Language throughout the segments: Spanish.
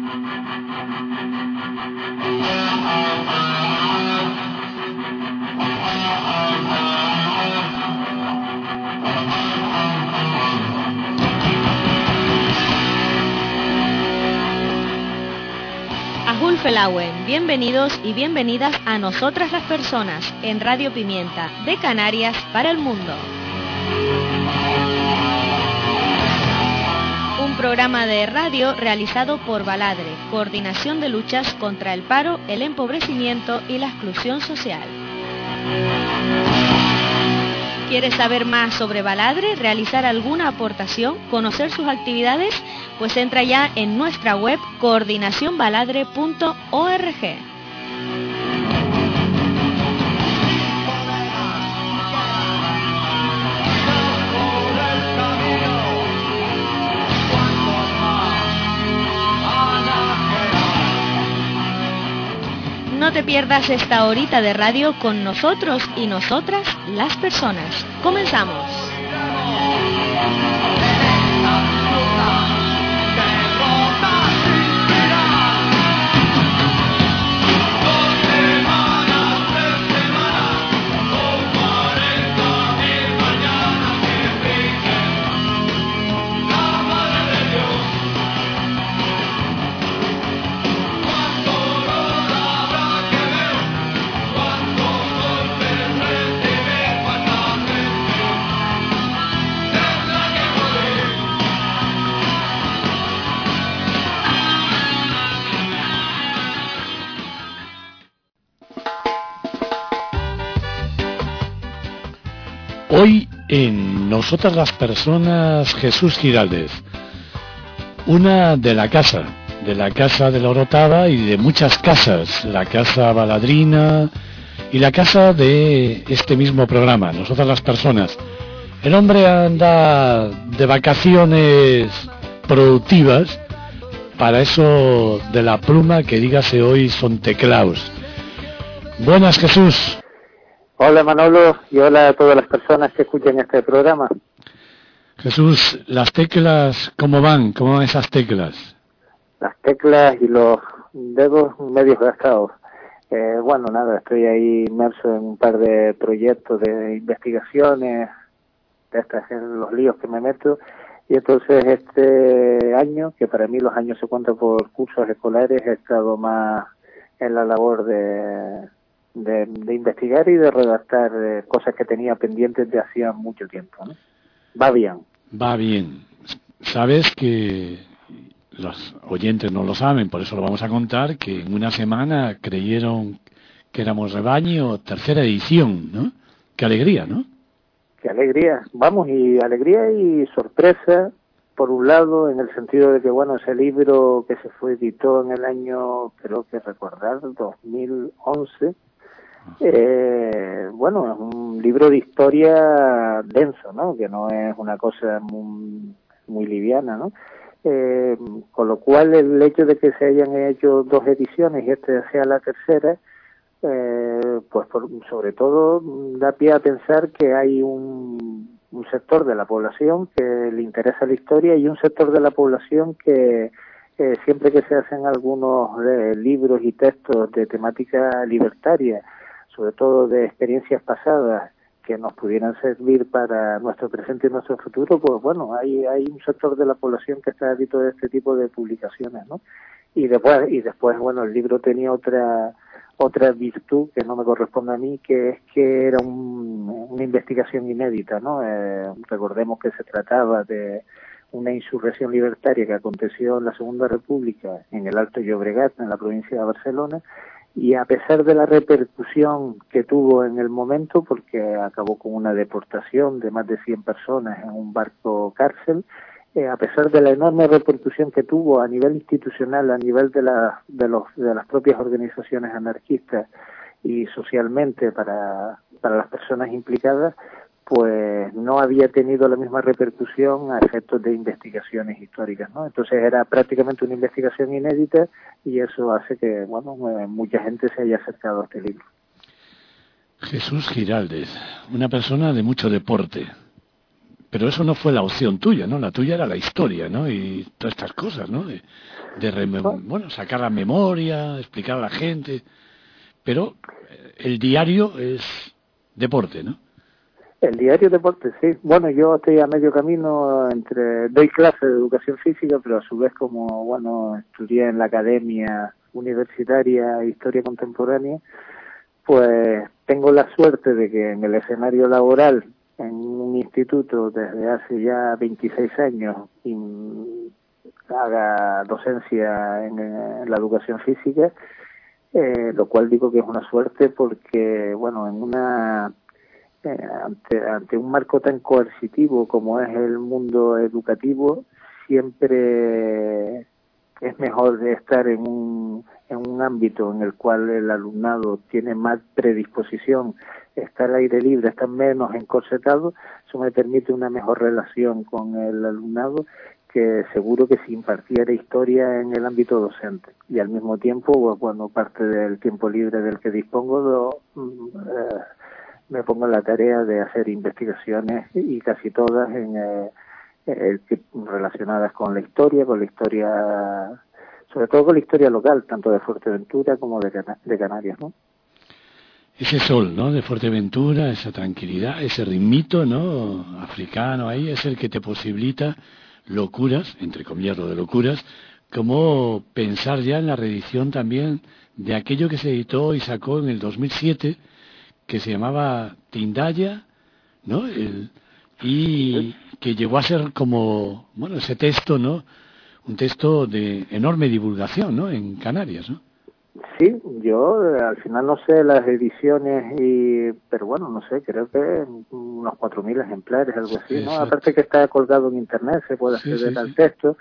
Ahul Felauen, bienvenidos y bienvenidas a Nosotras las Personas en Radio Pimienta, de Canarias para el mundo. Un programa de radio realizado por Baladre, Coordinación de Luchas contra el Paro, el Empobrecimiento y la Exclusión Social. ¿Quieres saber más sobre Baladre, realizar alguna aportación, conocer sus actividades? Pues entra ya en nuestra web coordinacionbaladre.org. No te pierdas esta horita de radio con nosotros y nosotras, las personas. ¡Comenzamos! Hoy en Nosotras las Personas, Jesús Giraldez, una de la casa de la Orotada y de muchas casas, la casa baladrina y la casa de este mismo programa, Nosotras las Personas. El hombre anda de vacaciones productivas, para eso de la pluma que dígase hoy son teclaos. Buenas, Jesús. Hola Manolo y hola a todas las personas que escuchan este programa. Jesús, las teclas, ¿cómo van? ¿Cómo van esas teclas? Las teclas y los dedos medios gastados. Bueno, nada, estoy ahí inmerso en un par de proyectos de investigaciones, de estas en los líos que me meto, y entonces este año, que para mí los años se cuentan por cursos escolares, he estado más en la labor de investigar y de redactar cosas que tenía pendientes de hacía mucho tiempo, ¿no? Va bien. Va bien. Sabes que los oyentes no lo saben, por eso lo vamos a contar, que en una semana creyeron que éramos rebaño, tercera edición, ¿no? Qué alegría, ¿no? Qué alegría. Vamos, y alegría y sorpresa, por un lado, en el sentido de que, bueno, ese libro que se editó en el año, creo que recordar, 2011, bueno, es un libro de historia denso, ¿no? Que no es una cosa muy liviana, ¿no? Con lo cual el hecho de que se hayan hecho dos ediciones y esta sea la tercera, pues sobre todo da pie a pensar que hay un sector de la población que le interesa la historia y un sector de la población que siempre que se hacen algunos libros y textos de temática libertaria, sobre todo de experiencias pasadas que nos pudieran servir para nuestro presente y nuestro futuro, pues bueno, hay un sector de la población que está adicto a este tipo de publicaciones, ¿no? Y después, bueno, el libro tenía otra virtud que no me corresponde a mí, que es que era una investigación inédita, ¿no? Recordemos que se trataba de una insurrección libertaria que aconteció en la Segunda República en el Alto Llobregat, en la provincia de Barcelona, y a pesar de la repercusión que tuvo en el momento, porque acabó con una deportación de más de 100 personas en un barco cárcel, a pesar de la enorme repercusión que tuvo a nivel institucional, a nivel de las propias organizaciones anarquistas y socialmente para las personas implicadas, pues no había tenido la misma repercusión a efectos de investigaciones históricas, ¿no? Entonces era prácticamente una investigación inédita y eso hace que, bueno, mucha gente se haya acercado a este libro. Jesús Giraldez, una persona de mucho deporte. Pero eso no fue la opción tuya, ¿no? La tuya era la historia, ¿no? Y todas estas cosas, ¿no? Bueno, sacar la memoria, explicar a la gente. Pero el diario es deporte, ¿no? El diario deporte, sí. Bueno, yo estoy a medio camino doy clases de educación física, pero a su vez como, bueno, estudié en la Academia Universitaria Historia Contemporánea, pues tengo la suerte de que en el escenario laboral, en un instituto desde hace ya 26 años, haga docencia en la educación física, lo cual digo que es una suerte porque, bueno, ante un marco tan coercitivo como es el mundo educativo, siempre es mejor estar en un ámbito en el cual el alumnado tiene más predisposición, está al aire libre, está menos encorsetado. Eso me permite una mejor relación con el alumnado que seguro que si impartiera historia en el ámbito docente. Y al mismo tiempo, cuando parte del tiempo libre del que dispongo, me pongo en la tarea de hacer investigaciones y casi todas relacionadas con la historia, sobre todo con la historia local, tanto de Fuerteventura como de Canarias, ¿no? Ese sol, ¿no? De Fuerteventura, esa tranquilidad, ese ritmito, ¿no? Africano ahí, es el que te posibilita locuras, entre comillas lo de locuras, como pensar ya en la reedición también de aquello que se editó y sacó en el 2007, que se llamaba Tindaya, ¿no? Y que llegó a ser como, bueno, ese texto, ¿no? Un texto de enorme divulgación, ¿no? En Canarias, ¿no? Sí, yo al final no sé las ediciones, pero bueno, no sé, creo que unos 4.000 ejemplares, algo así, ¿no? Exacto. Aparte que está colgado en internet, se puede acceder al sí. texto.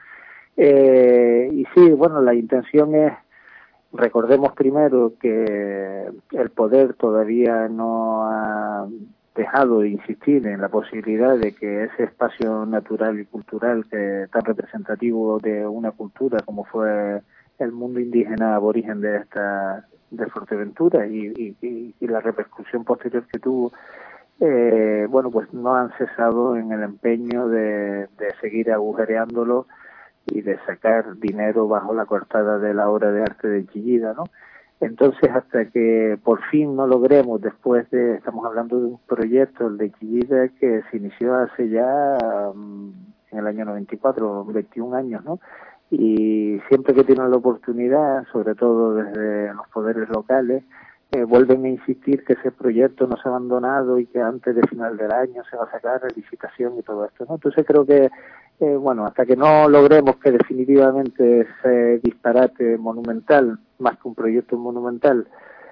Y sí, bueno, la intención es, recordemos primero que el poder todavía no ha dejado de insistir en la posibilidad de que ese espacio natural y cultural que tan representativo de una cultura como fue el mundo indígena aborigen de Fuerteventura y la repercusión posterior que tuvo, bueno, pues no han cesado en el empeño de seguir agujereándolo y de sacar dinero bajo la coartada de la obra de arte de Chillida, ¿no? Entonces, hasta que por fin no logremos, estamos hablando de un proyecto, el de Chillida, que se inició hace ya en el año 94, 21 años, ¿no? Y siempre que tienen la oportunidad, sobre todo desde los poderes locales, vuelven a insistir que ese proyecto no se ha abandonado y que antes de final del año se va a sacar a licitación y todo esto, ¿no? Entonces creo que, bueno, hasta que no logremos que definitivamente ese disparate monumental, más que un proyecto monumental,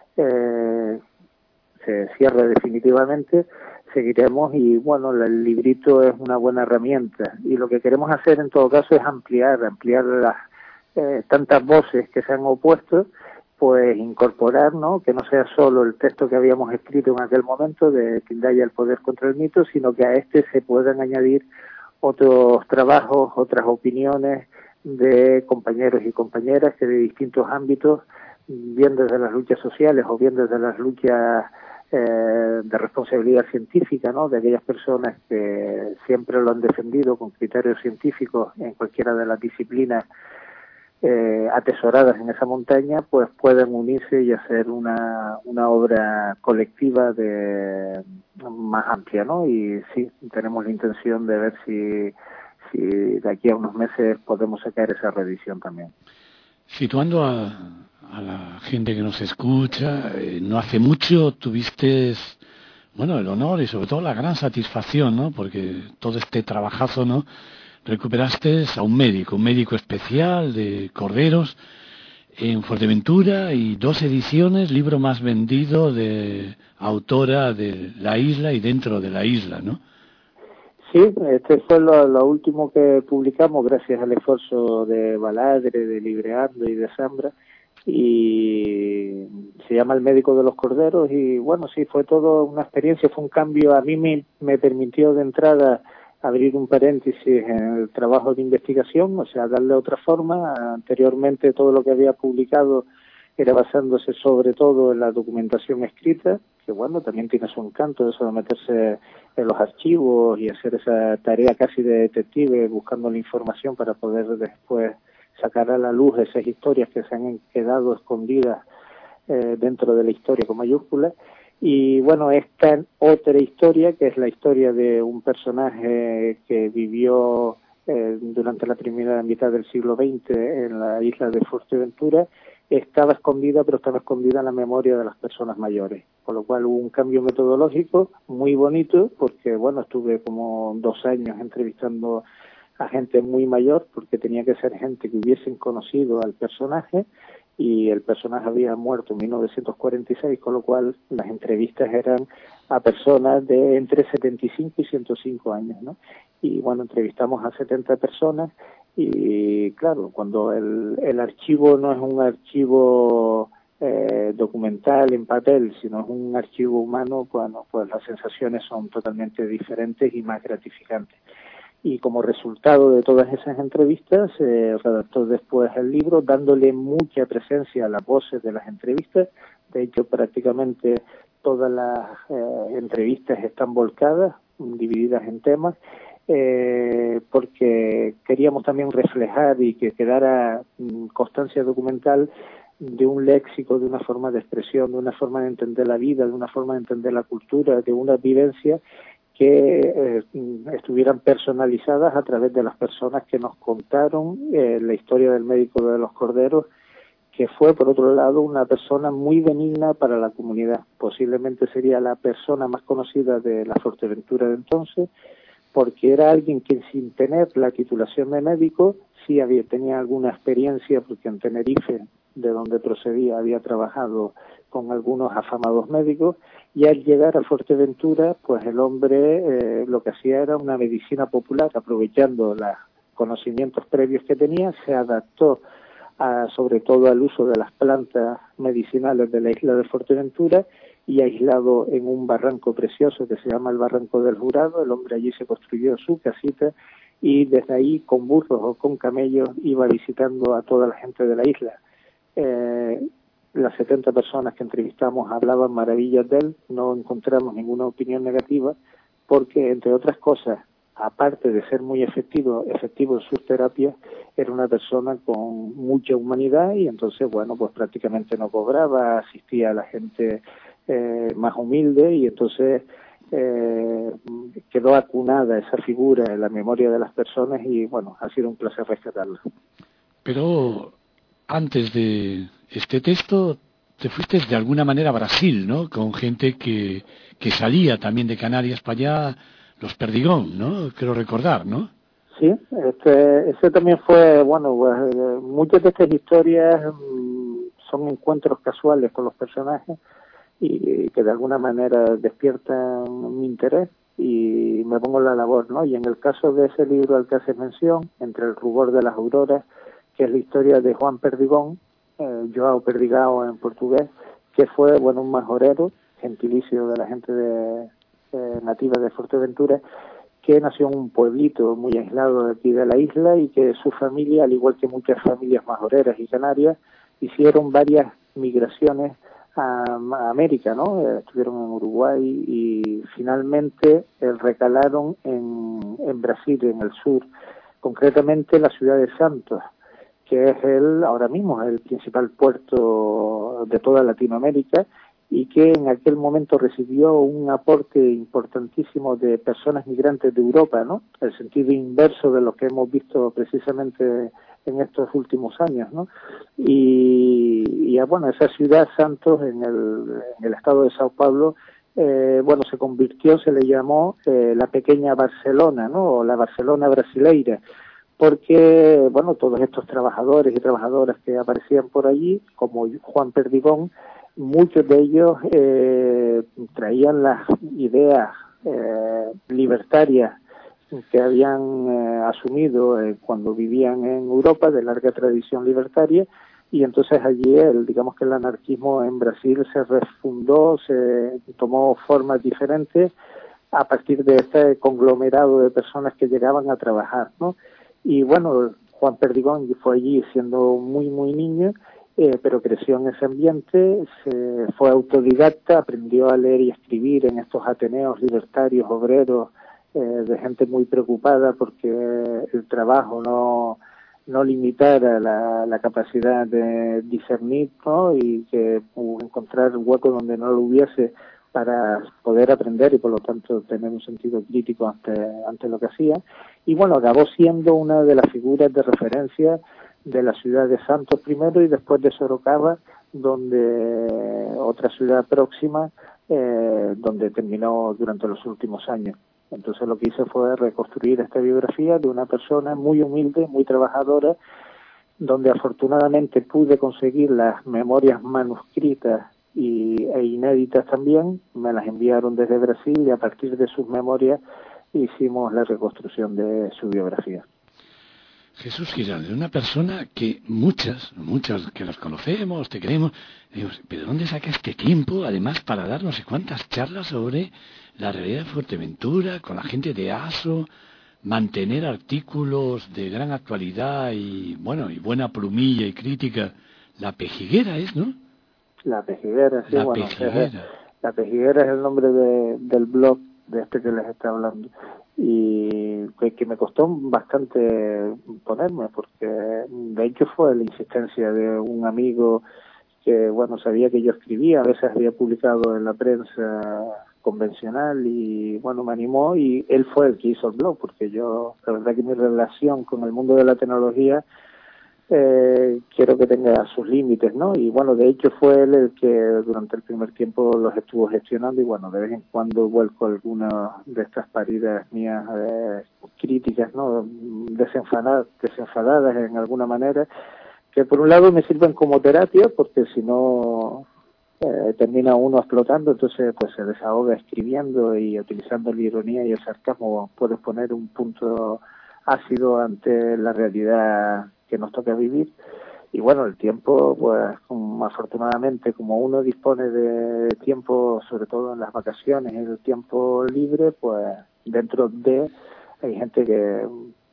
se cierre definitivamente, seguiremos y bueno, el librito es una buena herramienta y lo que queremos hacer en todo caso es ampliar las tantas voces que se han opuesto, pues incorporar, ¿no? Que no sea solo el texto que habíamos escrito en aquel momento de Tindaya, el poder contra el mito, sino que a este se puedan añadir otros trabajos, otras opiniones de compañeros y compañeras que de distintos ámbitos, bien desde las luchas sociales o bien desde las luchas de responsabilidad científica, ¿no? De aquellas personas que siempre lo han defendido con criterios científicos en cualquiera de las disciplinas atesoradas en esa montaña, pues pueden unirse y hacer una obra colectiva más amplia, ¿no? Y sí, tenemos la intención de ver si de aquí a unos meses podemos sacar esa reedición también. Situando a la gente que nos escucha, no hace mucho tuviste, bueno, el honor y sobre todo la gran satisfacción, ¿no? Porque todo este trabajazo, ¿no? Recuperaste a un médico especial de corderos en Fuerteventura y 2 ediciones, libro más vendido de autora de la isla y dentro de la isla, ¿no? Sí, este fue lo último que publicamos gracias al esfuerzo de Baladre, de Libreando y de Zambra, y se llama El médico de los corderos y bueno, sí, fue todo una experiencia, fue un cambio, a mí me permitió de entrada abrir un paréntesis en el trabajo de investigación, o sea, darle otra forma. Anteriormente todo lo que había publicado era basándose sobre todo en la documentación escrita, que bueno, también tiene su encanto eso de meterse en los archivos y hacer esa tarea casi de detective, buscando la información para poder después sacar a la luz esas historias que se han quedado escondidas dentro de la historia con mayúsculas. Y bueno, esta otra historia, que es la historia de un personaje que vivió durante la primera mitad del siglo XX en la isla de Fuerteventura, estaba escondida, pero estaba escondida en la memoria de las personas mayores, con lo cual hubo un cambio metodológico muy bonito, porque bueno, estuve como 2 años entrevistando a gente muy mayor, porque tenía que ser gente que hubiesen conocido al personaje, y el personaje había muerto en 1946, con lo cual las entrevistas eran a personas de entre 75 y 105 años, ¿no? Y bueno, entrevistamos a 70 personas, y claro, cuando el archivo no es un archivo documental en papel, sino es un archivo humano, bueno, pues las sensaciones son totalmente diferentes y más gratificantes. Y como resultado de todas esas entrevistas se redactó después el libro, dándole mucha presencia a las voces de las entrevistas. De hecho, prácticamente todas las entrevistas están volcadas, divididas en temas, porque queríamos también reflejar y que quedara constancia documental de un léxico, de una forma de expresión, de una forma de entender la vida, de una forma de entender la cultura, de una vivencia que estuvieran personalizadas a través de las personas que nos contaron la historia del médico de los corderos, que fue, por otro lado, una persona muy benigna para la comunidad. Posiblemente sería la persona más conocida de la Fuerteventura de entonces, porque era alguien que sin tener la titulación de médico, sí tenía alguna experiencia, porque en Tenerife, de donde procedía, había trabajado con algunos afamados médicos, y al llegar a Fuerteventura, pues el hombre lo que hacía era una medicina popular, aprovechando los conocimientos previos que tenía, se adaptó sobre todo al uso de las plantas medicinales de la isla de Fuerteventura, y aislado en un barranco precioso que se llama el Barranco del Jurado, el hombre allí se construyó su casita, y desde ahí, con burros o con camellos, iba visitando a toda la gente de la isla. Las 70 personas que entrevistamos hablaban maravillas de él, no encontramos ninguna opinión negativa, porque, entre otras cosas, aparte de ser muy efectivo en sus terapias, era una persona con mucha humanidad, y entonces, bueno, pues prácticamente no cobraba, asistía a la gente más humilde, y entonces quedó acunada esa figura en la memoria de las personas, y bueno, ha sido un placer rescatarla. Pero antes de este texto te fuiste de alguna manera a Brasil, ¿no? Con gente que salía también de Canarias para allá, los Perdigón, ¿no? Quiero recordar, ¿no? Sí, ese también fue, bueno, pues, muchas de estas historias son encuentros casuales con los personajes y que de alguna manera despiertan mi interés y me pongo en la labor, ¿no? Y en el caso de ese libro al que haces mención, Entre el rubor de las auroras, que es la historia de Juan Perdigón, João Perdigão en portugués, que fue, bueno, un majorero, gentilicio de la gente nativa de Fuerteventura, que nació en un pueblito muy aislado de aquí de la isla, y que su familia, al igual que muchas familias majoreras y canarias, hicieron varias migraciones a América, ¿no? Estuvieron en Uruguay y finalmente recalaron en Brasil, en el sur, concretamente la ciudad de Santos, que es ahora mismo el principal puerto de toda Latinoamérica, y que en aquel momento recibió un aporte importantísimo de personas migrantes de Europa, ¿no? El sentido inverso de lo que hemos visto precisamente en estos últimos años, ¿no? Y bueno, esa ciudad, Santos, en el estado de Sao Paulo, bueno, se le llamó la pequeña Barcelona, ¿no? O la Barcelona brasileira, porque, bueno, todos estos trabajadores y trabajadoras que aparecían por allí, como Juan Perdigón, muchos de ellos traían las ideas libertarias que habían asumido cuando vivían en Europa, de larga tradición libertaria, y entonces allí digamos que el anarquismo en Brasil se refundó, se tomó formas diferentes a partir de este conglomerado de personas que llegaban a trabajar, ¿no? Y bueno, Juan Perdigón fue allí siendo muy, muy niño, pero creció en ese ambiente, fue autodidacta, aprendió a leer y escribir en estos ateneos libertarios, obreros, de gente muy preocupada porque el trabajo no limitara la capacidad de discernir, ¿no? Y que encontrar hueco donde no lo hubiese para poder aprender y por lo tanto tener un sentido crítico ante lo que hacía. Y bueno, acabó siendo una de las figuras de referencia de la ciudad de Santos primero y después de Sorocaba, donde otra ciudad próxima, donde terminó durante los últimos años. Entonces lo que hice fue reconstruir esta biografía de una persona muy humilde, muy trabajadora, donde afortunadamente pude conseguir las memorias manuscritas e inéditas también. Me las enviaron desde Brasil y a partir de sus memorias hicimos la reconstrucción de su biografía. Jesús Giraldes, una persona que muchas que las conocemos, te queremos, digo, ¿pero dónde saca este tiempo, además, para dar no sé cuántas charlas sobre la realidad de Fuerteventura, con la gente de ASO, mantener artículos de gran actualidad y, bueno, y buena plumilla y crítica? La Pejiguera es, ¿no? La Pejiguera, sí, la bueno, Pejiguera. La Pejiguera es el nombre del blog de este que les está hablando. Y que me costó bastante ponerme, porque de hecho fue la insistencia de un amigo que, bueno, sabía que yo escribía, a veces había publicado en la prensa convencional y, bueno, me animó y él fue el que hizo el blog, porque yo, la verdad que mi relación con el mundo de la tecnología quiero que tenga sus límites, ¿no? Y bueno, de hecho fue él el que durante el primer tiempo los estuvo gestionando y bueno, de vez en cuando vuelco algunas de estas paridas mías críticas, ¿no? Desenfadadas en alguna manera, que por un lado me sirven como terapia, porque si no termina uno explotando, entonces pues se desahoga escribiendo y utilizando la ironía y el sarcasmo puedes poner un punto ácido ante la realidad que nos toca vivir. Y bueno, el tiempo, pues afortunadamente, como uno dispone de tiempo, sobre todo en las vacaciones, en el tiempo libre, pues dentro de, hay gente que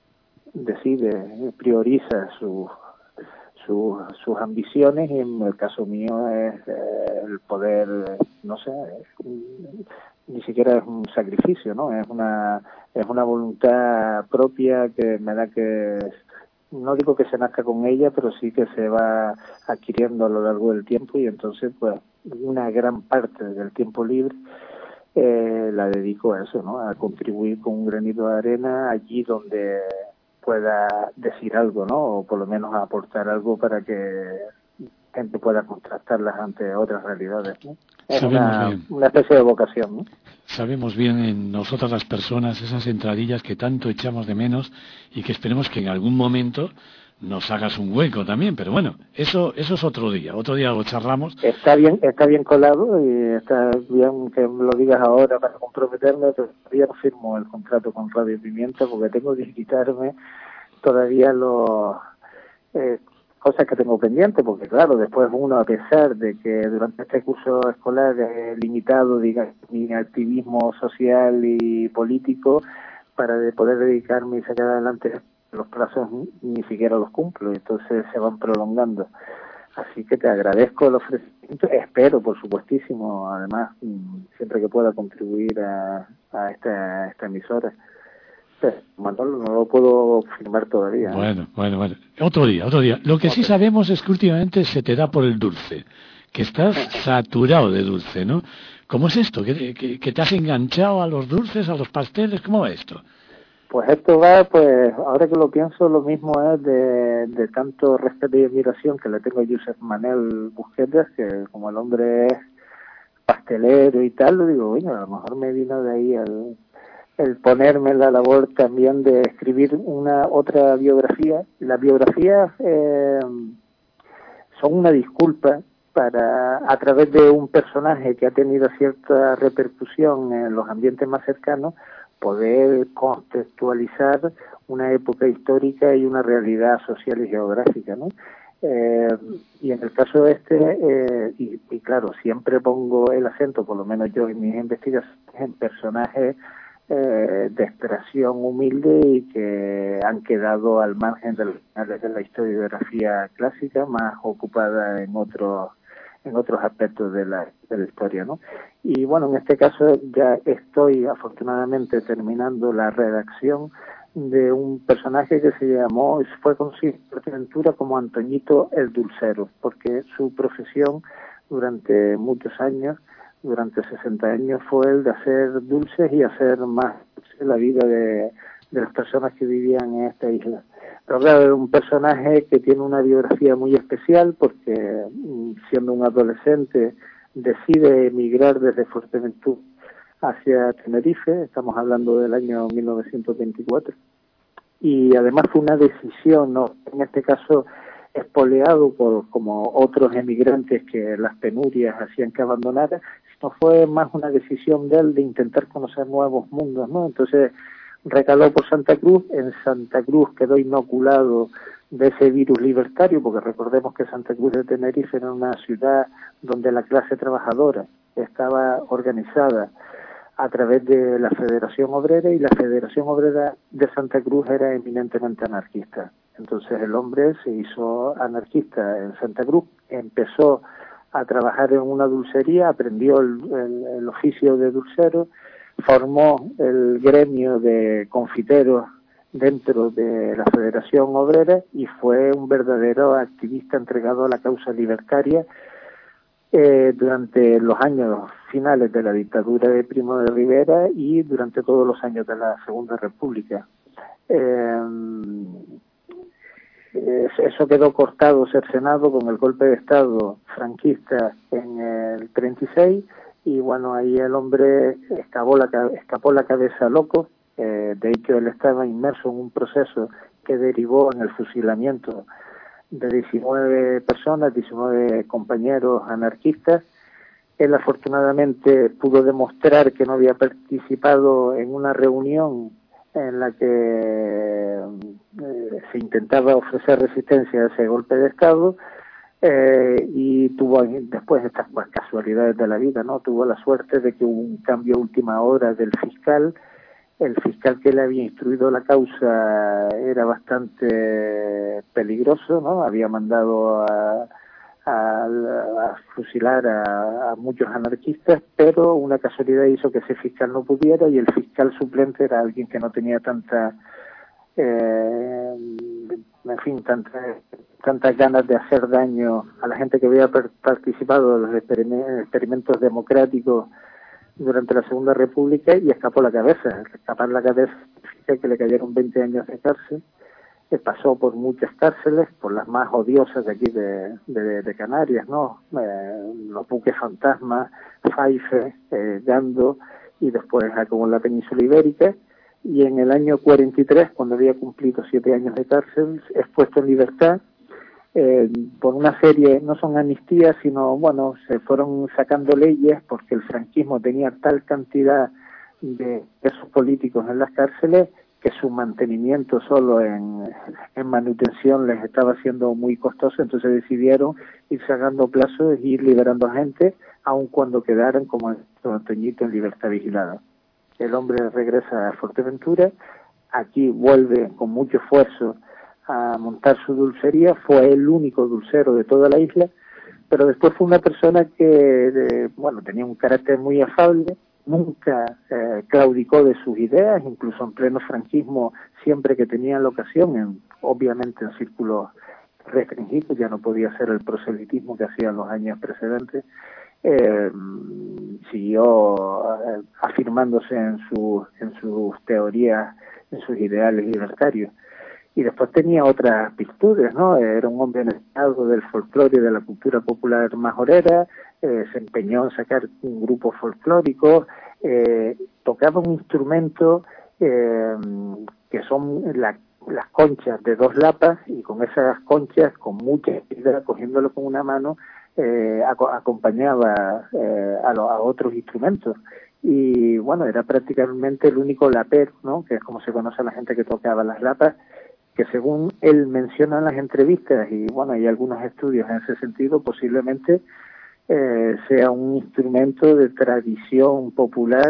decide, prioriza sus ambiciones y en el caso mío es el poder, no sé, ni siquiera es un sacrificio, ¿no? Es una voluntad propia que me da que, no digo que se nazca con ella, pero sí que se va adquiriendo a lo largo del tiempo y entonces pues una gran parte del tiempo libre la dedico a eso, ¿no? A contribuir con un granito de arena allí donde pueda decir algo, ¿no? O por lo menos aportar algo para que gente pueda contrastarlas ante otras realidades, ¿no? Es una especie de vocación, ¿no? Sabemos bien en nosotras las personas esas entradillas que tanto echamos de menos y que esperemos que en algún momento nos hagas un hueco también, pero bueno, eso es otro día lo charlamos. Está bien colado y está bien que me lo digas ahora para comprometerme, pero todavía no firmo el contrato con Radio Pimienta porque tengo que quitarme todavía cosas que tengo pendientes, porque claro, después uno, a pesar de que durante este curso escolar limitado, digamos, mi activismo social y político, para poder dedicarme y sacar adelante los plazos ni siquiera los cumplo, entonces se van prolongando. Así que te agradezco el ofrecimiento, espero, por supuestísimo, además, siempre que pueda contribuir a esta emisora. Manolo, no lo puedo firmar todavía. Bueno. Otro día. Lo que sí sabemos es que últimamente se te da por el dulce, que estás saturado de dulce, ¿no? ¿Cómo es esto? ¿Que te has enganchado a los dulces, a los pasteles? ¿Cómo va esto? Pues esto va, pues, ahora que lo pienso, lo mismo es de tanto respeto y admiración que le tengo a Josep Manel Busquetas, que como el hombre es pastelero y tal, lo digo, bueno, a lo mejor me vino de ahí el ponerme en la labor también de escribir otra biografía. Las biografías son una disculpa para, a través de un personaje que ha tenido cierta repercusión en los ambientes más cercanos, poder contextualizar una época histórica y una realidad social y geográfica, ¿no? Y en el caso y claro, siempre pongo el acento, por lo menos yo en mis investigaciones, en personajes de expresión humilde y que han quedado al margen de la historiografía clásica, más ocupada en otros aspectos de la historia, ¿no? Y bueno, en este caso ya estoy afortunadamente terminando la redacción de un personaje que fue conocido por aventura como Antoñito el Dulcero, porque su profesión durante muchos años, durante 60 años, fue el de hacer dulces y hacer más la vida de las personas que vivían en esta isla. Pero claro, es un personaje que tiene una biografía muy especial porque siendo un adolescente decide emigrar desde Fuerteventura hacia Tenerife, estamos hablando del año 1924, y además fue una decisión, ¿no? En este caso espoleado por como otros emigrantes que las penurias hacían que abandonara, sino fue más una decisión de él de intentar conocer nuevos mundos, ¿no? Entonces recaló por Santa Cruz, en Santa Cruz quedó inoculado de ese virus libertario, porque recordemos que Santa Cruz de Tenerife era una ciudad donde la clase trabajadora estaba organizada a través de la Federación Obrera, y la Federación Obrera de Santa Cruz era eminentemente anarquista. Entonces el hombre se hizo anarquista en Santa Cruz, empezó a trabajar en una dulcería, aprendió el oficio de dulcero, formó el gremio de confiteros dentro de la Federación Obrera y fue un verdadero activista entregado a la causa libertaria durante los años finales de la dictadura de Primo de Rivera y durante todos los años de la Segunda República. Eso quedó cortado, cercenado con el golpe de Estado franquista en el 36, y bueno, ahí el hombre escapó la cabeza loco. De hecho, él estaba inmerso en un proceso que derivó en el fusilamiento de 19 personas, 19 compañeros anarquistas. Él afortunadamente pudo demostrar que no había participado en una reunión en la que se intentaba ofrecer resistencia a ese golpe de Estado, y tuvo después estas casualidades de la vida, ¿no? Tuvo la suerte de que hubo un cambio a última hora del fiscal. El fiscal que le había instruido la causa era bastante peligroso, ¿no? Había mandado a fusilar a muchos anarquistas, pero una casualidad hizo que ese fiscal no pudiera, y el fiscal suplente era alguien que no tenía tantas ganas de hacer daño a la gente que había participado de los experimentos democráticos durante la Segunda República, y escapó la cabeza. Al escapar la cabeza, que le cayeron 20 años de cárcel. Pasó por muchas cárceles, por las más odiosas de aquí de Canarias, ¿no? Los buques fantasma, Faife, Gando, y después como en la península ibérica. Y en el año 43, cuando había cumplido 7 años de cárcel, es puesto en libertad por una serie, no son amnistías, sino, bueno, se fueron sacando leyes porque el franquismo tenía tal cantidad de presos políticos en las cárceles que su mantenimiento solo en manutención les estaba siendo muy costoso. Entonces decidieron ir sacando plazos e ir liberando gente, aun cuando quedaran como Antoñito en libertad vigilada. El hombre regresa a Fuerteventura, aquí vuelve con mucho esfuerzo a montar su dulcería, fue el único dulcero de toda la isla, pero después fue una persona que, tenía un carácter muy afable, nunca claudicó de sus ideas, incluso en pleno franquismo, siempre que tenía la ocasión, obviamente en círculos restringidos, ya no podía hacer el proselitismo que hacía en los años precedentes, siguió afirmándose en sus teorías, en sus ideales libertarios. Y después tenía otras virtudes, ¿no? Era un hombre enamorado del folclore y de la cultura popular majorera, se empeñó en sacar un grupo folclórico, tocaba un instrumento que son las conchas de 2 lapas, y con esas conchas, con mucha habilidad, cogiéndolo con una mano, acompañaba a otros instrumentos. Y bueno, era prácticamente el único lapero, ¿no? Que es como se conoce a la gente que tocaba las lapas, que según él menciona en las entrevistas, y bueno, hay algunos estudios en ese sentido, posiblemente sea un instrumento de tradición popular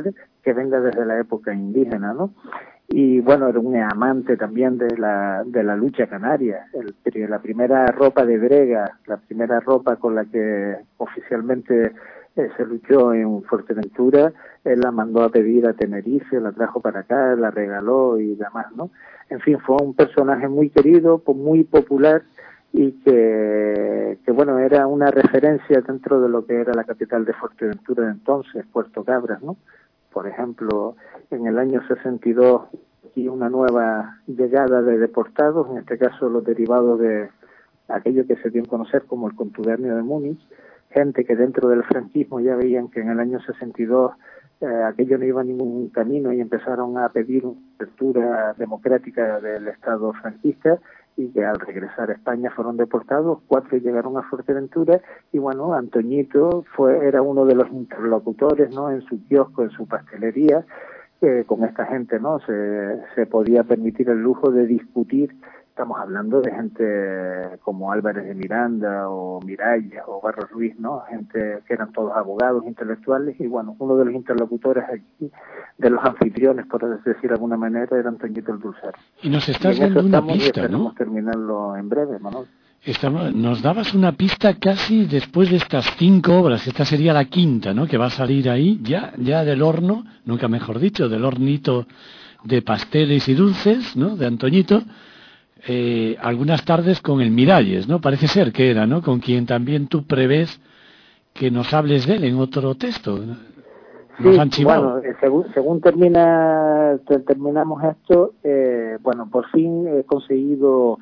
que venga desde la época indígena, ¿no? Y bueno, era un amante también de la lucha canaria. La primera ropa de brega, la primera ropa con la que oficialmente se luchó en Fuerteventura, él la mandó a pedir a Tenerife, la trajo para acá, la regaló y demás, ¿no? En fin, fue un personaje muy querido, muy popular, y que bueno, era una referencia dentro de lo que era la capital de Fuerteventura de entonces, Puerto Cabras, ¿no? Por ejemplo, en el año 62 y una nueva llegada de deportados, en este caso los derivados de aquello que se dio a conocer como el contubernio de Múnich, gente que dentro del franquismo ya veían que en el año 62 aquello no iba a ningún camino y empezaron a pedir una apertura democrática del Estado franquista, y que al regresar a España fueron deportados. 4 llegaron a Fuerteventura, y bueno, Antoñito era uno de los interlocutores, ¿no? En su kiosco, en su pastelería, con esta gente, ¿no? Se podía permitir el lujo de discutir. Estamos hablando de gente como Álvarez de Miranda o Miralles o Barros Ruiz, ¿no? Gente que eran todos abogados, intelectuales, y bueno, uno de los interlocutores aquí, de los anfitriones, por decir de alguna manera, era Antoñito el Dulcero. Y nos estás dando una pista, ¿no? Esperamos terminarlo en breve, Manuel. Nos dabas una pista casi después de estas 5 obras. Esta sería la quinta, ¿no? Que va a salir ahí, ya del horno, nunca mejor dicho, del hornito de pasteles y dulces, ¿no? De Antoñito. Algunas tardes con el Miralles, ¿no? Parece ser que era, ¿no? Con quien también tú prevés que nos hables de él en otro texto. Nos han chivado. Bueno, según terminamos esto, bueno, por fin he conseguido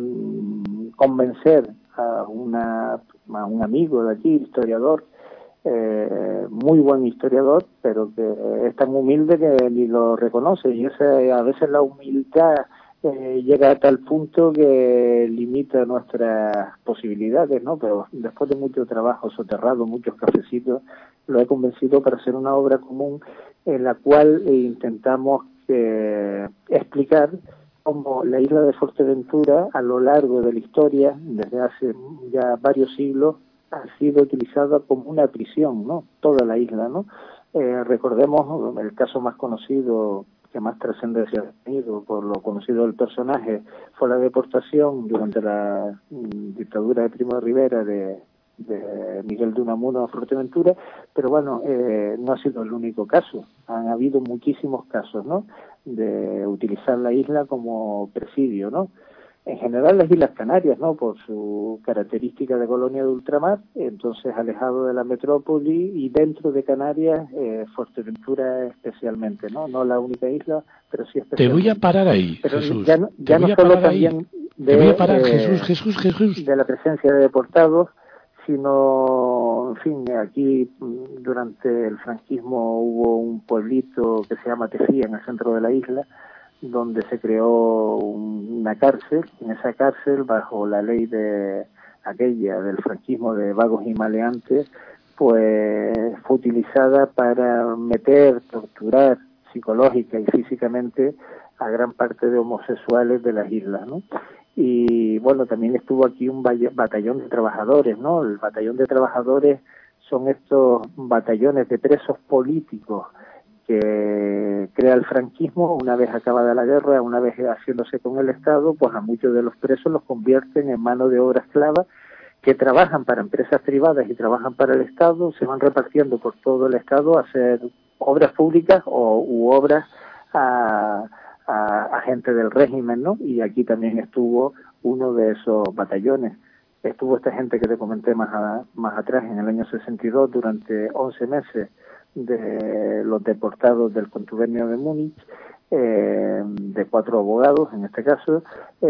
convencer a un amigo de aquí, historiador, muy buen historiador, pero que es tan humilde que ni lo reconoce, y a veces la humildad llega a tal punto que limita nuestras posibilidades, ¿no? Pero después de mucho trabajo soterrado, muchos cafecitos, lo he convencido para hacer una obra común en la cual intentamos explicar cómo la isla de Fuerteventura, a lo largo de la historia, desde hace ya varios siglos, ha sido utilizada como una prisión, ¿no? Toda la isla, ¿no? Recordemos el caso más conocido, que más trascendencia ha tenido por lo conocido del personaje, fue la deportación durante la dictadura de Primo de Rivera de Miguel de Unamuno a Fuerteventura, pero bueno, no ha sido el único caso. Han habido muchísimos casos, ¿no? De utilizar la isla como presidio, ¿no? En general las Islas Canarias, ¿no? Por su característica de colonia de ultramar, entonces alejado de la metrópoli, y dentro de Canarias, Fuerteventura especialmente, ¿no? No la única isla, pero sí especialmente. Te voy a parar ahí, pero Jesús. Ya no solo también te voy a parar, Jesús. De la presencia de deportados, sino, en fin, aquí durante el franquismo hubo un pueblito que se llama Tefía, en el centro de la isla, donde se creó una cárcel. En esa cárcel, bajo la ley del franquismo de vagos y maleantes, pues fue utilizada para meter, torturar psicológica y físicamente a gran parte de homosexuales de las islas, ¿no? Y bueno, también estuvo aquí un batallón de trabajadores, ¿no? El batallón de trabajadores son estos batallones de presos políticos que crea el franquismo una vez acabada la guerra, una vez haciéndose con el Estado, pues a muchos de los presos los convierten en mano de obra esclava, que trabajan para empresas privadas y trabajan para el Estado, se van repartiendo por todo el Estado a hacer obras públicas u obras a gente del régimen, ¿no? Y aquí también estuvo uno de esos batallones. Estuvo esta gente que te comenté más atrás, en el año 62, durante 11 meses, de los deportados del contubernio de Múnich, de 4 abogados en este caso,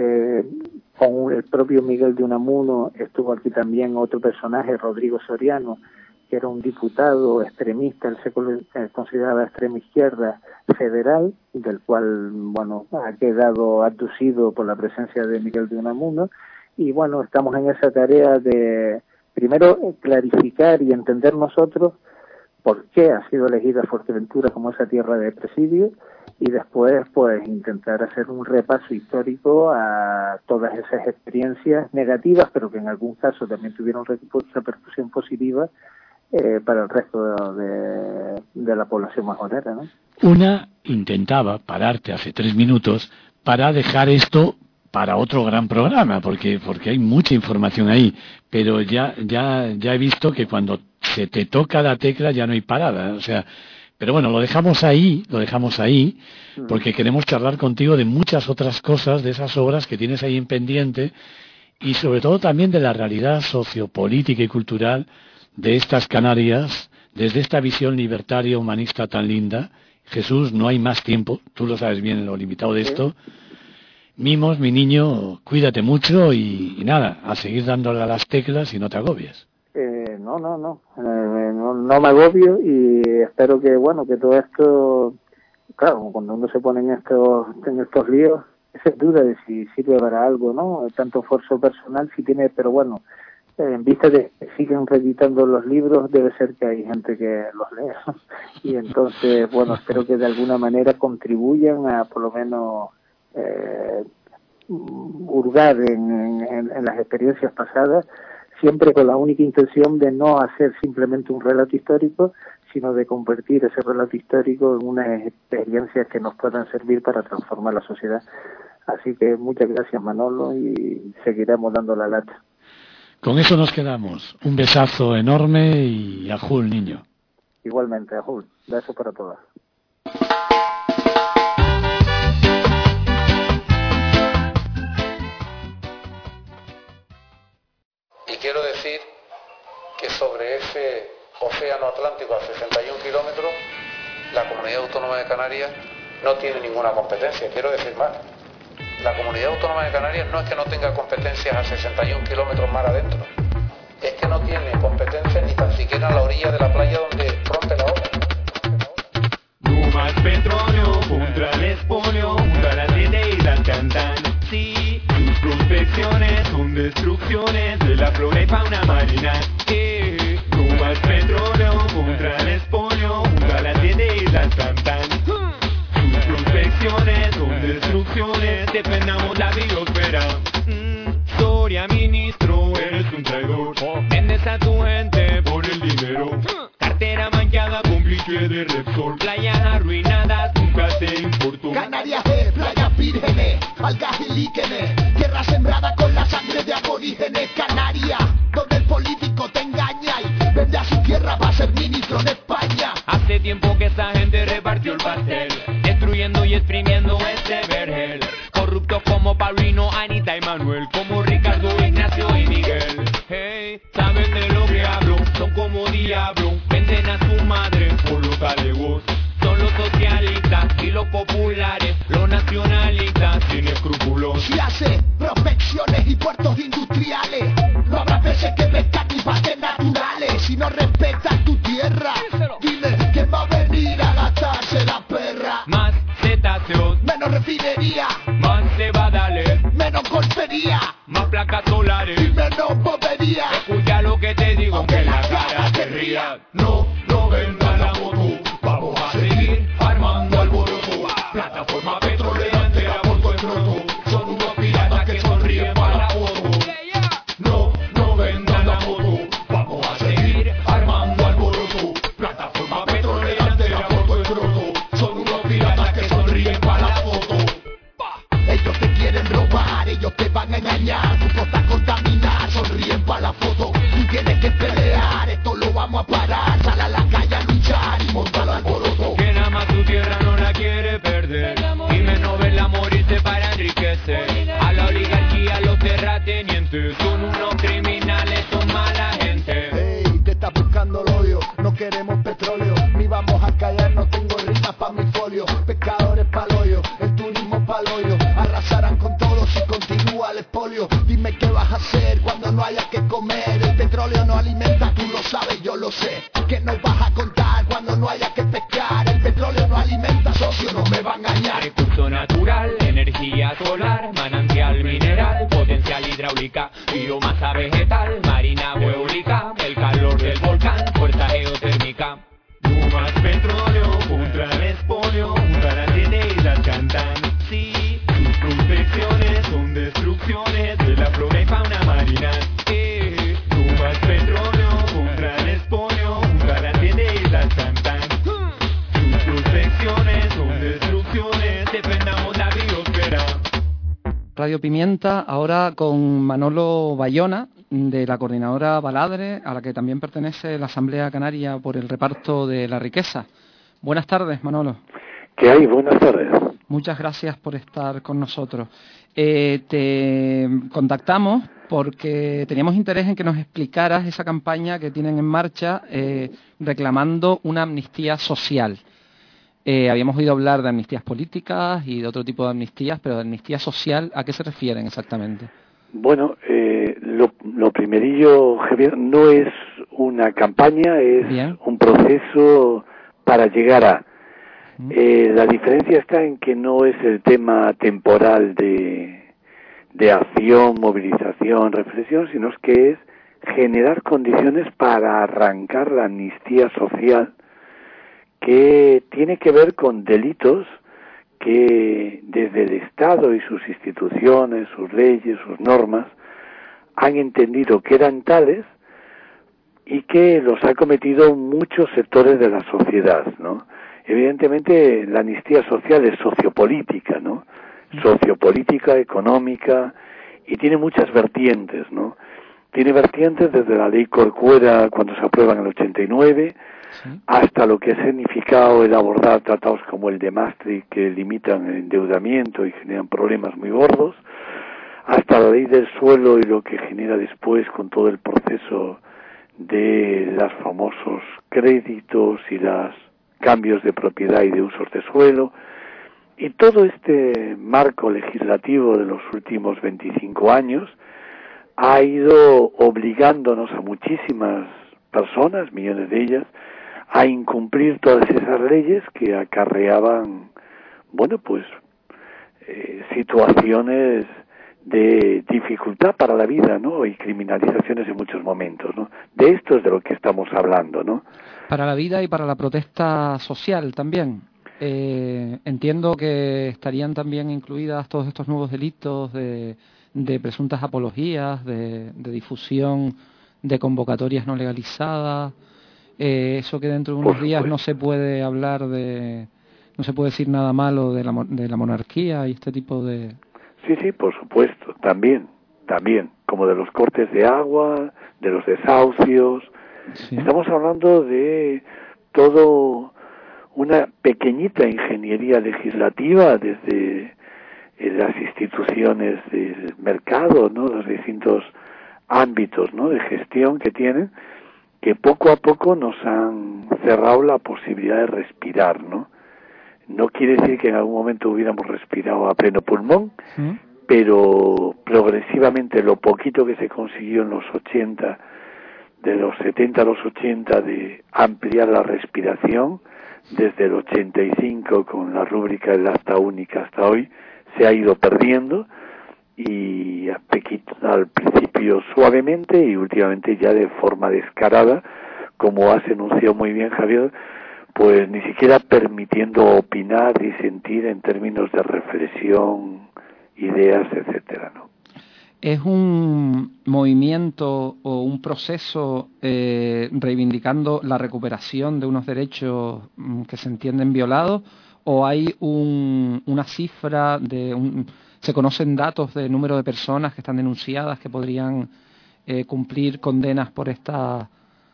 con el propio Miguel de Unamuno. Estuvo aquí también otro personaje, Rodrigo Soriano, que era un diputado extremista, él se consideraba extrema izquierda federal, del cual, bueno, ha quedado abducido por la presencia de Miguel de Unamuno. Y bueno, estamos en esa tarea de, primero, clarificar y entender nosotros por qué ha sido elegida Fuerteventura como esa tierra de presidio, y después pues intentar hacer un repaso histórico a todas esas experiencias negativas, pero que en algún caso también tuvieron repercusión positiva para el resto de la población majorera, ¿no? Una intentaba pararte hace 3 minutos para dejar esto para otro gran programa, porque hay mucha información ahí, pero ya he visto que cuando se te toca la tecla ya no hay parada, o sea, pero bueno, lo dejamos ahí, porque queremos charlar contigo de muchas otras cosas, de esas obras que tienes ahí en pendiente, y sobre todo también de la realidad sociopolítica y cultural de estas Canarias, desde esta visión libertaria humanista tan linda. Jesús, no hay más tiempo, tú lo sabes bien lo limitado de esto. Mimos, mi niño, cuídate mucho y nada, a seguir dándole a las teclas y no te agobies. No me agobio y espero que, bueno, que todo esto, claro, cuando uno se pone en estos líos, se duda de si sirve para algo, ¿no? Tanto esfuerzo personal si tiene, pero bueno, en vista de que siguen reeditando los libros, debe ser que hay gente que los lea. Y entonces, bueno, espero que de alguna manera contribuyan a, por lo menos, hurgar en las experiencias pasadas, siempre con la única intención de no hacer simplemente un relato histórico, sino de convertir ese relato histórico en unas experiencias que nos puedan servir para transformar la sociedad. Así que muchas gracias, Manolo, y seguiremos dando la lata. Con eso nos quedamos. Un besazo enorme y Ajul, niño. Igualmente, Ajul. Besos para todas. Y quiero decir que sobre ese océano Atlántico a 61 kilómetros, la Comunidad Autónoma de Canarias no tiene ninguna competencia. Quiero decir más. La Comunidad Autónoma de Canarias no es que no tenga competencias a 61 kilómetros mar adentro. Es que no tiene competencias ni tan siquiera a la orilla de la playa donde rompe la ola. No más petróleo contra el expolio, junto las ideas cantan. Sí, sus prospecciones son destrucciones de la flora y fauna marina. No más petróleo contra el expolio, junto las ideas cantan. Sus prospecciones son destrucciones, defendamos la biosfera. Soria, ministro, eres un traidor. Vendes a tu gente por el dinero. Cartera manchada, cómplice de Repsol. Playas arruinadas, nunca te importó. Canarias es playas vírgenes, algas y líquenes. Tierra sembrada con la sangre de aborígenes. Canarias, donde el político te engaña y vende a su tierra para ser ministro de España. Hace tiempo que esa gente repartió el pastel, destruyendo y exprimiendo este vergel. Corruptos como Paulino, Anita y Manuel, como Ricardo, Ignacio y Miguel. Hey, saben de lo que hablo, son como diablo, venden a su madre por los talegos. Son los socialistas y los populares, los nacionalistas sin escrúpulos. Si hace prospecciones y puertos industriales, no habrá peces que pescan ni parques naturales. Si no respetas tu tierra, dime quién va a venir a gastarse la perra. Más cetáceos, menos refinería, más cebadales, menos golpería, más placas solares y menos bobería. Escucha lo que te digo, aunque la cara te ría. No venda la moto, vamos a seguir armando alboroto. Plataforma petrolera entera por tu escroto, son unos piratas que sonríen para la foto. No vendan la moto, vamos a seguir armando alboroto. Plataforma petrolera entera por tu escroto, son unos piratas que sonríen para la foto. Ellos te quieren robar, ellos te van a engañar, tu costa contaminar, sonríen para la foto. Tú tienes que pelear, esto lo vamos a parar. Sal a la calle a luchar y monta al alboroto. Que nada más tu tierra no la quiere perder, y menos verla morirse para enriquecer. A la oligarquía, los terratenientes, son unos criminales, son mala gente. Hey, te estás buscando el odio, no queremos petróleo, ni vamos a callar, no tengo rimas pa' mi folio. Pescadores pa'l hoyo, el turismo pa'l hoyo, arrasarán con todo si continúa el expolio. Dime qué vas a hacer cuando no haya que comer, el petróleo no alimenta, tú lo sabes, yo lo sé. ¿Qué nos vas a contar cuando no haya que pescar? El petróleo no alimenta, socio, no me va a engañar. Recurso natural, energía solar, manantial mineral, potencial hidráulica, biomasa vegetal, marina eólica, el calor del volcán, fuerza geotérmica. No más petróleo contra el expolio, junto las ideas cantan. Sí, sus prospecciones son destrucciones de la flora y fauna marina. No más petróleo contra el expolio, Radio Pimienta, ahora con Manolo Bayona, de la coordinadora Baladre, a la que también pertenece la Asamblea Canaria por el reparto de la riqueza. Buenas tardes, Manolo. ¿Qué hay? Buenas tardes. Muchas gracias por estar con nosotros. Te contactamos porque teníamos interés en que nos explicaras esa campaña que tienen en marcha reclamando una amnistía social. Habíamos oído hablar de amnistías políticas y de otro tipo de amnistías, pero de amnistía social, ¿a qué se refieren exactamente? Bueno, lo primerillo, Javier, no es una campaña, es Bien. Un proceso para llegar a... la diferencia está en que no es el tema temporal de acción, movilización, reflexión, sino es que es generar condiciones para arrancar la amnistía social, que tiene que ver con delitos que desde el Estado y sus instituciones, sus leyes, sus normas, han entendido que eran tales y que los ha cometido muchos sectores de la sociedad, ¿no? Evidentemente la amnistía social es sociopolítica, ¿no? Sociopolítica, económica, y tiene muchas vertientes, ¿no? Tiene vertientes desde la ley Corcuera cuando se aprueba en el 89, hasta lo que ha significado el abordar tratados como el de Maastricht, que limitan el endeudamiento y generan problemas muy gordos, hasta la ley del suelo y lo que genera después con todo el proceso de los famosos créditos y los cambios de propiedad y de usos de suelo, y todo este marco legislativo de los últimos 25 años ha ido obligándonos a muchísimas personas, millones de ellas, a incumplir todas esas leyes que acarreaban, bueno, pues situaciones de dificultad para la vida, ¿no? Y criminalizaciones en muchos momentos, ¿no? De esto es de lo que estamos hablando, ¿no? Para la vida y para la protesta social también. Entiendo que estarían también incluidas todos estos nuevos delitos de presuntas apologías, de difusión de convocatorias no legalizadas. Eso que dentro de unos días no se puede hablar no se puede decir nada malo de la monarquía y este tipo de... Sí, por supuesto, también, como de los cortes de agua, de los desahucios. Sí. Estamos hablando de todo una pequeñita ingeniería legislativa desde las instituciones del mercado, ¿no? Los distintos ámbitos, ¿no? De gestión que tienen, que poco a poco nos han cerrado la posibilidad de respirar, ¿no? No quiere decir que en algún momento hubiéramos respirado a pleno pulmón, pero progresivamente lo poquito que se consiguió en los 80, de los 70 a los 80, de ampliar la respiración, desde el 85 con la rúbrica del acta única hasta hoy, se ha ido perdiendo, y al principio suavemente y últimamente ya de forma descarada, como has enunciado muy bien, Javier, pues ni siquiera permitiendo opinar y sentir en términos de reflexión, ideas, etcétera, ¿no? ¿Es un movimiento o un proceso reivindicando la recuperación de unos derechos que se entienden violados, o hay una cifra se conocen datos de número de personas que están denunciadas que podrían cumplir condenas por esta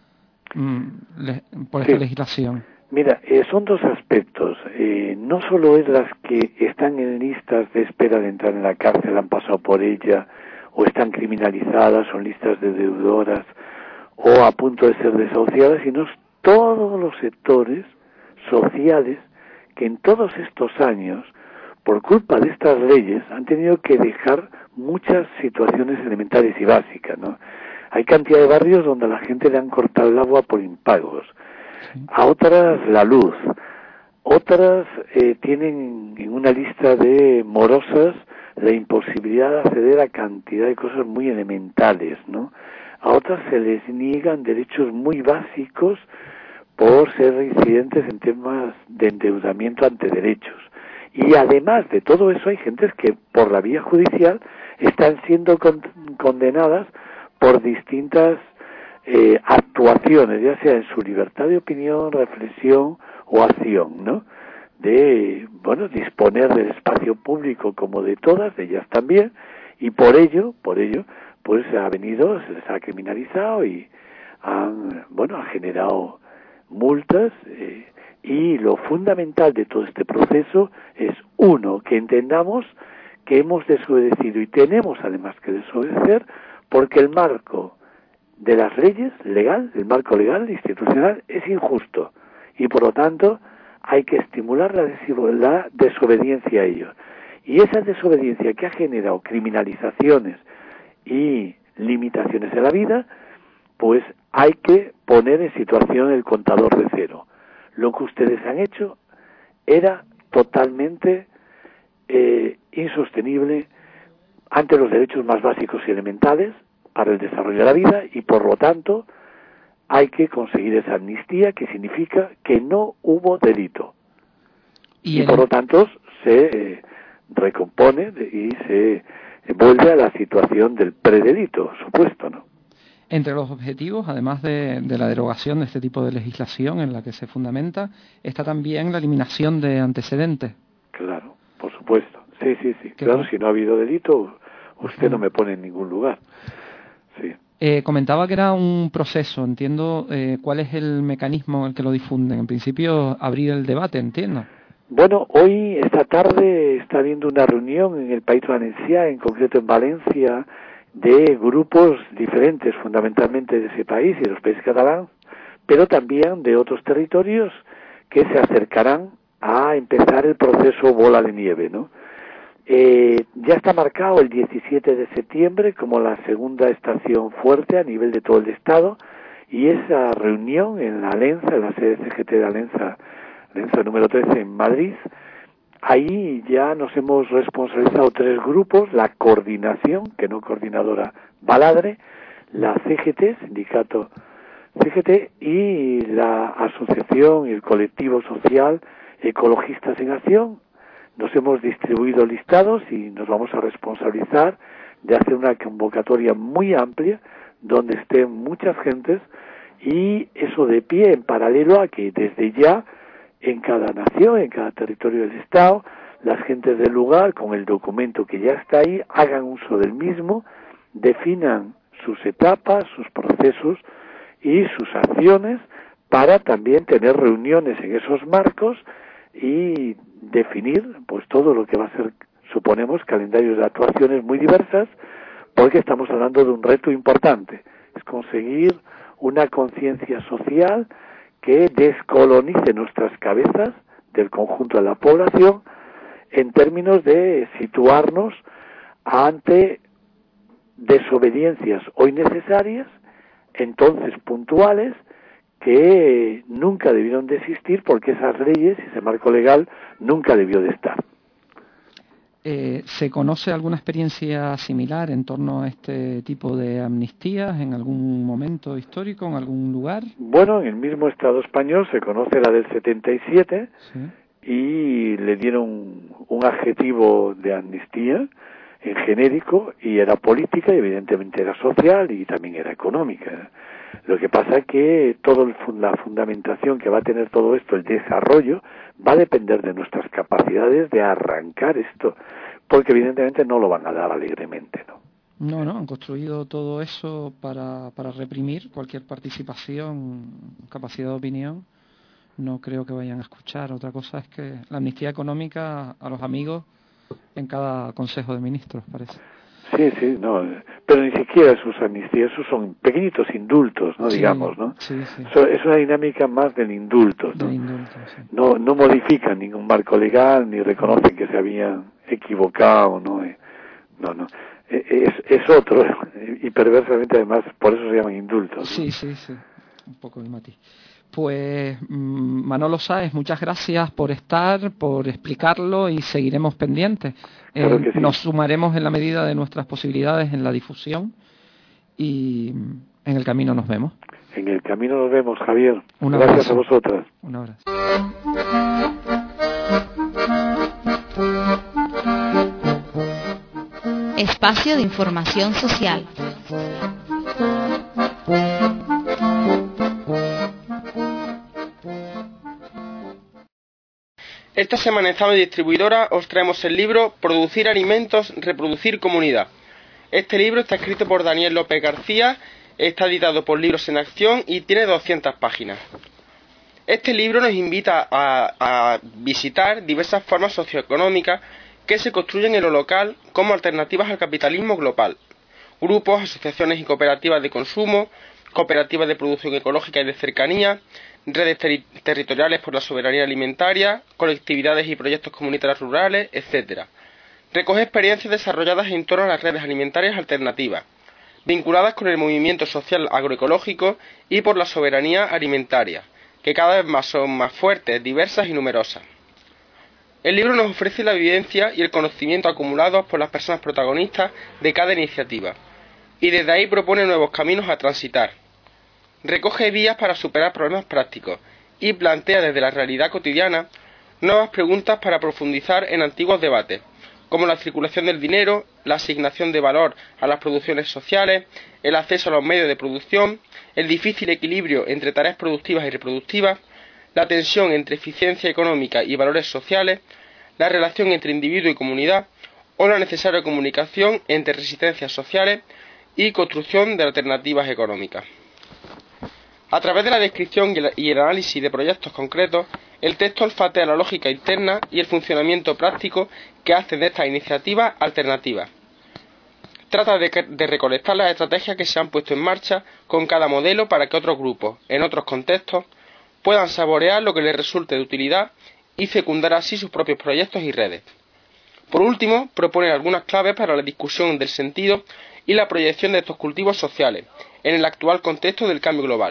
legislación? Mira, son dos aspectos. No solo es las que están en listas de espera de entrar en la cárcel, han pasado por ella, o están criminalizadas, son listas de deudoras, o a punto de ser desahuciadas, sino todos los sectores sociales que en todos estos años, por culpa de estas leyes, han tenido que dejar muchas situaciones elementales y básicas, ¿no? Hay cantidad de barrios donde a la gente le han cortado el agua por impagos, a otras la luz, otras tienen en una lista de morosas la imposibilidad de acceder a cantidad de cosas muy elementales, ¿no? A otras se les niegan derechos muy básicos por ser reincidentes en temas de endeudamiento ante derechos. Y además de todo eso hay gentes que por la vía judicial están siendo condenadas por distintas actuaciones, ya sea en su libertad de opinión, reflexión o acción, ¿no? de, bueno, disponer del espacio público como de todas, de ellas también, y por ello, pues ha venido, se les ha criminalizado y han generado multas, y lo fundamental de todo este proceso es, uno, que entendamos que hemos desobedecido y tenemos además que desobedecer, porque el marco de las leyes legal, el marco legal institucional es injusto y por lo tanto hay que estimular la desobediencia a ellos. Y esa desobediencia que ha generado criminalizaciones y limitaciones de la vida, pues hay que poner en situación el contador de cero. Lo que ustedes han hecho era totalmente insostenible ante los derechos más básicos y elementales para el desarrollo de la vida, y por lo tanto hay que conseguir esa amnistía, que significa que no hubo delito y por lo tanto se recompone y se vuelve a la situación del predelito supuesto, ¿no? Entre los objetivos, además de la derogación de este tipo de legislación en la que se fundamenta, está también la eliminación de antecedentes. Claro, por supuesto. Sí. Claro, si no ha habido delito, usted no me pone en ningún lugar. Sí. Comentaba que era un proceso. Entiendo cuál es el mecanismo en el que lo difunden. En principio, abrir el debate, entiendo. Bueno, hoy, esta tarde, está habiendo una reunión en el País Valencià, en concreto en Valencia, de grupos diferentes, fundamentalmente de ese país y de los países catalanes, pero también de otros territorios que se acercarán a empezar el proceso bola de nieve, ¿no? Ya está marcado el 17 de septiembre como la segunda estación fuerte a nivel de todo el Estado, y esa reunión en la Alenza, en la sede CGT de Alenza número 13 en Madrid, ahí ya nos hemos responsabilizado 3 grupos: la coordinación, que no coordinadora Baladre, la CGT, sindicato CGT, y la asociación y el colectivo social Ecologistas en Acción. Nos hemos distribuido listados y nos vamos a responsabilizar de hacer una convocatoria muy amplia donde estén muchas gentes, y eso de pie en paralelo a que desde ya en cada nación, en cada territorio del Estado, las gentes del lugar, con el documento que ya está ahí, hagan uso del mismo, definan sus etapas, sus procesos y sus acciones, para también tener reuniones en esos marcos y definir pues todo lo que va a ser, suponemos, calendarios de actuaciones muy diversas, porque estamos hablando de un reto importante. Es conseguir una conciencia social que descolonice nuestras cabezas del conjunto de la población en términos de situarnos ante desobediencias hoy necesarias, entonces puntuales, que nunca debieron de existir, porque esas leyes y ese marco legal nunca debió de estar. ¿Se conoce alguna experiencia similar en torno a este tipo de amnistías en algún momento histórico, en algún lugar? Bueno, en el mismo Estado español se conoce la del 77, ¿sí? Y le dieron un adjetivo de amnistía en genérico, y era política, y evidentemente era social, y también era económica. Lo que pasa es que la fundamentación que va a tener todo esto, el desarrollo, va a depender de nuestras capacidades de arrancar esto, porque evidentemente no lo van a dar alegremente, ¿no? No, han construido todo eso para reprimir cualquier participación, capacidad de opinión. No creo que vayan a escuchar. Otra cosa es que la amnistía económica a los amigos en cada Consejo de Ministros, parece. Sí, no, pero ni siquiera sus amnistías, esos son pequeñitos indultos, ¿no? Sí, digamos, ¿no? Sí. Es una dinámica más del indulto, ¿no? Sí. No modifican ningún marco legal, ni reconocen que se habían equivocado, ¿no? No. Es otro, y perversamente además, por eso se llaman indultos, ¿no? Sí. Un poco el matiz. Pues Manolo Sáez, muchas gracias por estar, por explicarlo, y seguiremos pendientes. Claro que sí. Nos sumaremos en la medida de nuestras posibilidades en la difusión, y en el camino nos vemos. En el camino nos vemos, Javier. Un Gracias abrazo. a vosotras. Un abrazo. Espacio de información social. Esta semana en Zama Distribuidora os traemos el libro Producir alimentos, reproducir comunidad. Este libro está escrito por Daniel López García, está editado por Libros en Acción y tiene 200 páginas. Este libro nos invita a visitar diversas formas socioeconómicas que se construyen en lo local como alternativas al capitalismo global. Grupos, asociaciones y cooperativas de consumo, cooperativas de producción ecológica y de cercanía, redes territoriales por la soberanía alimentaria, colectividades y proyectos comunitarios rurales, etc. Recoge experiencias desarrolladas en torno a las redes alimentarias alternativas, vinculadas con el movimiento social agroecológico y por la soberanía alimentaria, que cada vez más son más fuertes, diversas y numerosas. El libro nos ofrece la evidencia y el conocimiento acumulados por las personas protagonistas de cada iniciativa, y desde ahí propone nuevos caminos a transitar. Recoge vías para superar problemas prácticos y plantea desde la realidad cotidiana nuevas preguntas para profundizar en antiguos debates, como la circulación del dinero, la asignación de valor a las producciones sociales, el acceso a los medios de producción, el difícil equilibrio entre tareas productivas y reproductivas, la tensión entre eficiencia económica y valores sociales, la relación entre individuo y comunidad, o la necesaria comunicación entre resistencias sociales y construcción de alternativas económicas. A través de la descripción y el análisis de proyectos concretos, el texto olfatea la lógica interna y el funcionamiento práctico que hacen de estas iniciativas alternativas. Trata de recolectar las estrategias que se han puesto en marcha con cada modelo para que otros grupos, en otros contextos, puedan saborear lo que les resulte de utilidad y fecundar así sus propios proyectos y redes. Por último, propone algunas claves para la discusión del sentido y la proyección de estos cultivos sociales en el actual contexto del cambio global.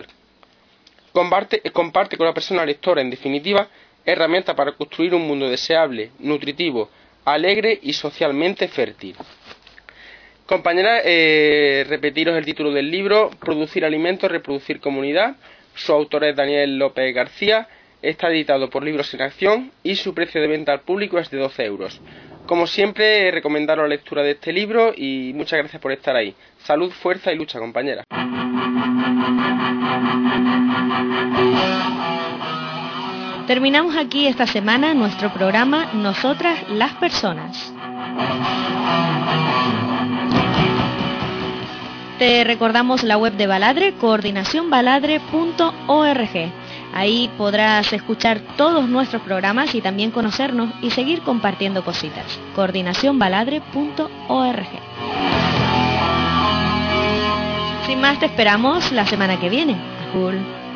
Comparte con la persona lectora, en definitiva, herramientas para construir un mundo deseable, nutritivo, alegre y socialmente fértil. Compañeras, repetiros el título del libro, Producir alimentos, reproducir comunidad. Su autor es Daniel López García, está editado por Libros en Acción y su precio de venta al público es de 12 euros. Como siempre, recomendaros la lectura de este libro y muchas gracias por estar ahí. Salud, fuerza y lucha, compañeras. Terminamos aquí esta semana nuestro programa Nosotras las Personas. Te recordamos la web de Baladre, coordinacionbaladre.org. Ahí podrás escuchar todos nuestros programas y también conocernos y seguir compartiendo cositas. coordinacionbaladre.org. Sin más, te esperamos la semana que viene. Cool.